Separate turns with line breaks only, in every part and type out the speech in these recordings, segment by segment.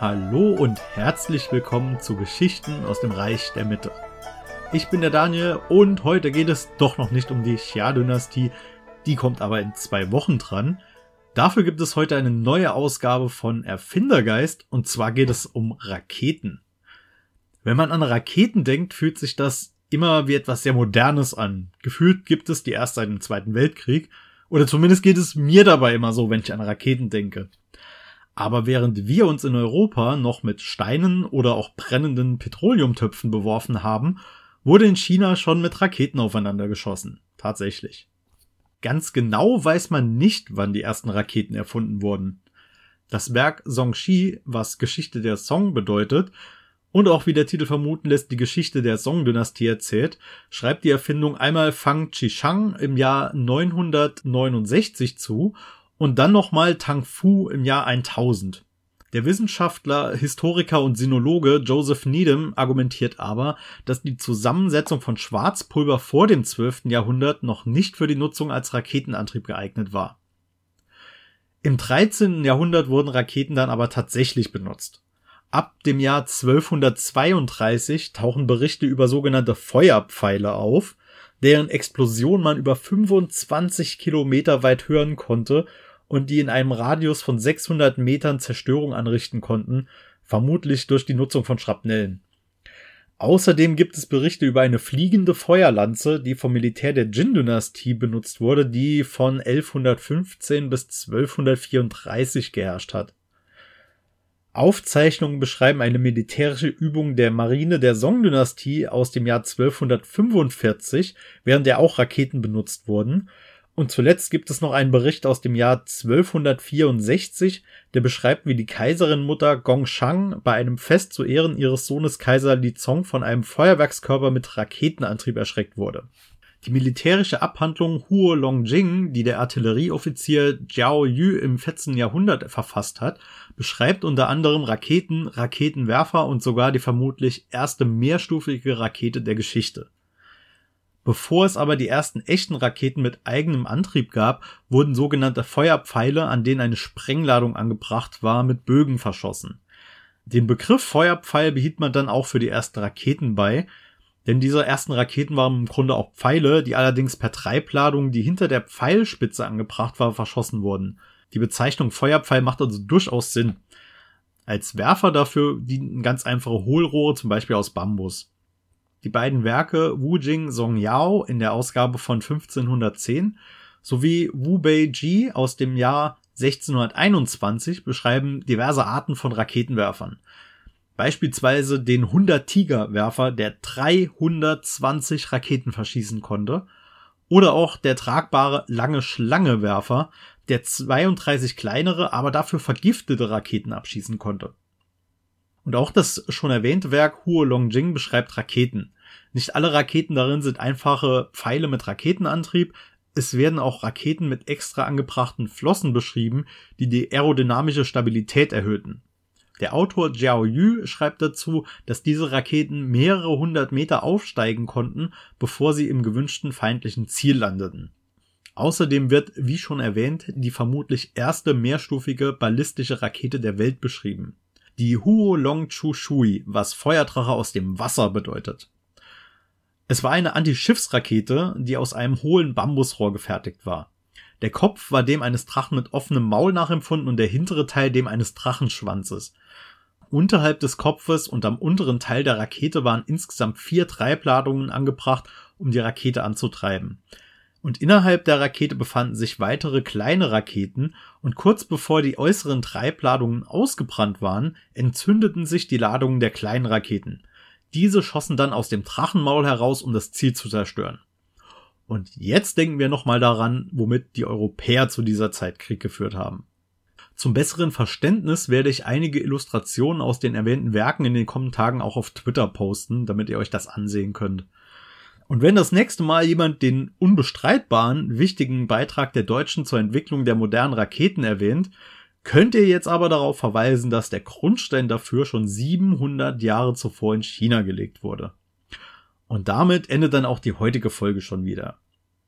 Hallo und herzlich willkommen zu Geschichten aus dem Reich der Mitte. Ich bin der Daniel und heute geht es doch noch nicht um die Xia-Dynastie, die kommt aber in 2 Wochen dran. Dafür gibt es heute eine neue Ausgabe von Erfindergeist und zwar geht es um Raketen. Wenn man an Raketen denkt, fühlt sich das immer wie etwas sehr Modernes an. Gefühlt gibt es die erst seit dem Zweiten Weltkrieg oder zumindest geht es mir dabei immer so, wenn ich an Raketen denke. Aber während wir uns in Europa noch mit Steinen oder auch brennenden Petroleumtöpfen beworfen haben, wurde in China schon mit Raketen aufeinander geschossen. Tatsächlich. Ganz genau weiß man nicht, wann die ersten Raketen erfunden wurden. Das Werk Zongxi, was Geschichte der Song bedeutet und auch wie der Titel vermuten lässt, die Geschichte der Song-Dynastie erzählt, schreibt die Erfindung einmal Fang Qishang im Jahr 969 zu und dann nochmal Tang Fu im Jahr 1000. Der Wissenschaftler, Historiker und Sinologe Joseph Needham argumentiert aber, dass die Zusammensetzung von Schwarzpulver vor dem 12. Jahrhundert noch nicht für die Nutzung als Raketenantrieb geeignet war. Im 13. Jahrhundert wurden Raketen dann aber tatsächlich benutzt. Ab dem Jahr 1232 tauchen Berichte über sogenannte Feuerpfeile auf, deren Explosion man über 25 Kilometer weit hören konnte und die in einem Radius von 600 Metern Zerstörung anrichten konnten, vermutlich durch die Nutzung von Schrapnellen. Außerdem gibt es Berichte über eine fliegende Feuerlanze, die vom Militär der Jin-Dynastie benutzt wurde, die von 1115 bis 1234 geherrscht hat. Aufzeichnungen beschreiben eine militärische Übung der Marine der Song-Dynastie aus dem Jahr 1245, während der auch Raketen benutzt wurden. Und zuletzt gibt es noch einen Bericht aus dem Jahr 1264, der beschreibt, wie die Kaiserinmutter Gongshang bei einem Fest zu Ehren ihres Sohnes Kaiser Lizong von einem Feuerwerkskörper mit Raketenantrieb erschreckt wurde. Die militärische Abhandlung Huo Longjing, die der Artillerieoffizier Jiao Yu im 14. Jahrhundert verfasst hat, beschreibt unter anderem Raketen, Raketenwerfer und sogar die vermutlich erste mehrstufige Rakete der Geschichte. Bevor es aber die ersten echten Raketen mit eigenem Antrieb gab, wurden sogenannte Feuerpfeile, an denen eine Sprengladung angebracht war, mit Bögen verschossen. Den Begriff Feuerpfeil behielt man dann auch für die ersten Raketen bei, denn diese ersten Raketen waren im Grunde auch Pfeile, die allerdings per Treibladung, die hinter der Pfeilspitze angebracht war, verschossen wurden. Die Bezeichnung Feuerpfeil macht also durchaus Sinn. Als Werfer dafür dienten ganz einfache Hohlrohre, zum Beispiel aus Bambus. Die beiden Werke Wujing Songyao in der Ausgabe von 1510 sowie Wu Beiji aus dem Jahr 1621 beschreiben diverse Arten von Raketenwerfern. Beispielsweise den 100-Tiger-Werfer, der 320 Raketen verschießen konnte. Oder auch der tragbare Lange-Schlange-Werfer, der 32 kleinere, aber dafür vergiftete Raketen abschießen konnte. Und auch das schon erwähnte Werk Huo Longjing beschreibt Raketen. Nicht alle Raketen darin sind einfache Pfeile mit Raketenantrieb. Es werden auch Raketen mit extra angebrachten Flossen beschrieben, die die aerodynamische Stabilität erhöhten. Der Autor Jiao Yu schreibt dazu, dass diese Raketen mehrere 100 Meter aufsteigen konnten, bevor sie im gewünschten feindlichen Ziel landeten. Außerdem wird, wie schon erwähnt, die vermutlich erste mehrstufige ballistische Rakete der Welt beschrieben. Die Huo Long Chu Shui, was Feuerdrache aus dem Wasser bedeutet. Es war eine Anti-Schiffsrakete, die aus einem hohlen Bambusrohr gefertigt war. Der Kopf war dem eines Drachen mit offenem Maul nachempfunden und der hintere Teil dem eines Drachenschwanzes. Unterhalb des Kopfes und am unteren Teil der Rakete waren insgesamt 4 Treibladungen angebracht, um die Rakete anzutreiben. Und innerhalb der Rakete befanden sich weitere kleine Raketen und kurz bevor die äußeren Treibladungen ausgebrannt waren, entzündeten sich die Ladungen der kleinen Raketen. Diese schossen dann aus dem Drachenmaul heraus, um das Ziel zu zerstören. Und jetzt denken wir nochmal daran, womit die Europäer zu dieser Zeit Krieg geführt haben. Zum besseren Verständnis werde ich einige Illustrationen aus den erwähnten Werken in den kommenden Tagen auch auf Twitter posten, damit ihr euch das ansehen könnt. Und wenn das nächste Mal jemand den unbestreitbaren, wichtigen Beitrag der Deutschen zur Entwicklung der modernen Raketen erwähnt, könnt ihr jetzt aber darauf verweisen, dass der Grundstein dafür schon 700 Jahre zuvor in China gelegt wurde. Und damit endet dann auch die heutige Folge schon wieder.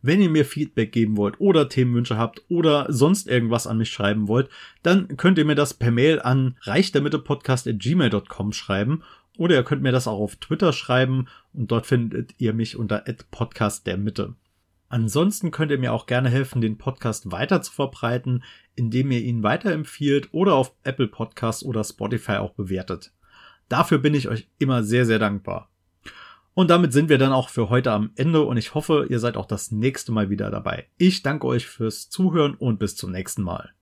Wenn ihr mir Feedback geben wollt oder Themenwünsche habt oder sonst irgendwas an mich schreiben wollt, dann könnt ihr mir das per Mail an reichdermittepodcast@gmail.com schreiben oder ihr könnt mir das auch auf Twitter schreiben und dort findet ihr mich unter @podcastdermitte. Ansonsten könnt ihr mir auch gerne helfen, den Podcast weiter zu verbreiten, indem ihr ihn weiterempfiehlt oder auf Apple Podcasts oder Spotify auch bewertet. Dafür bin ich euch immer sehr, sehr dankbar. Und damit sind wir dann auch für heute am Ende und ich hoffe, ihr seid auch das nächste Mal wieder dabei. Ich danke euch fürs Zuhören und bis zum nächsten Mal.